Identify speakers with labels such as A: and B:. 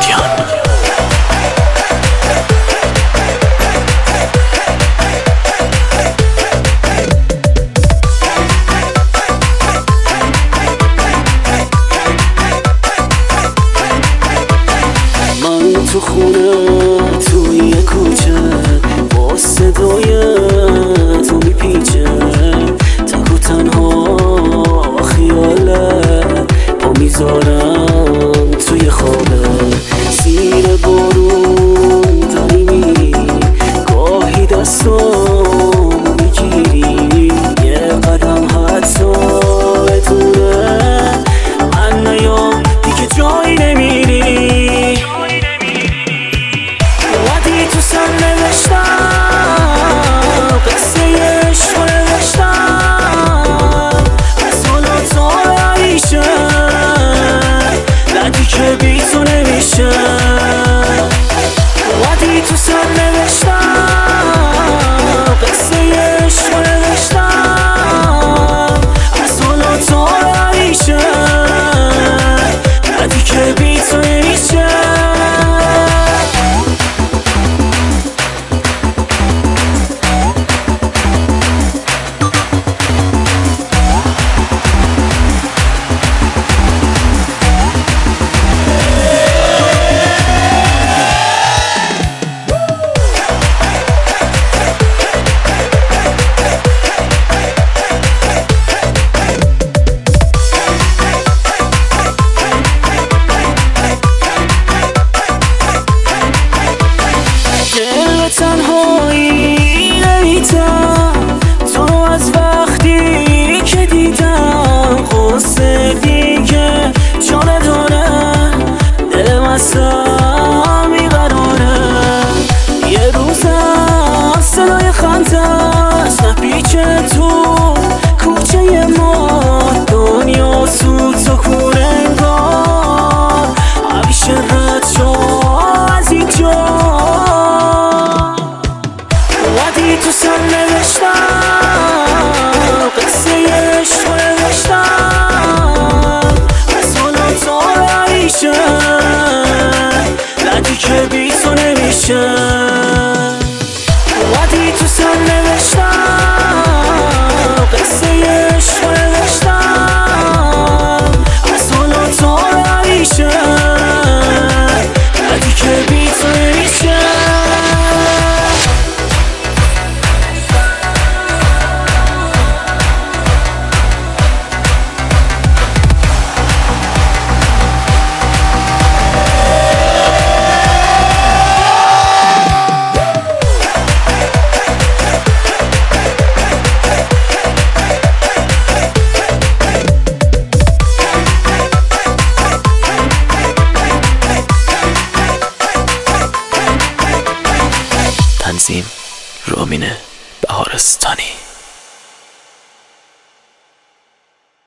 A: تو خونه توی کوچه با صدای تو میپیچه تک و تنها خیالت پا میذارم توی خوابه زیر بارون داری میری گاهی دستامو میگیری یه قدم حتی بدونه من نیام دیگه جایی نمیری تو سر نوشتم قصه عشق نوشتم از حالا تا همیشه ردی که بی تو نمیشه وقتی تو سر نوشتم قصه عشق نوشتم از حالا تا همیشه ردی که بی تو نمیشه تنهایی نمیتم تو از وقتی که دیدم قصه دیگه جا نداره دلم اصلا بیقراره یه روزم صدای خنده‌ست نپیچه تو کوچه ما دنیا سوت و کور انگار همیشه رد شو از اینجا تو سر نوشتم قصه عشق نوشتم از حالا تا همیشه ردی که بی تو نمیشه وقتی تو سر نوشتم قصه عشق نوشتم از حالا تا همیشه ردی که بی تو نمیشه تنظیم رامین بهارستانی.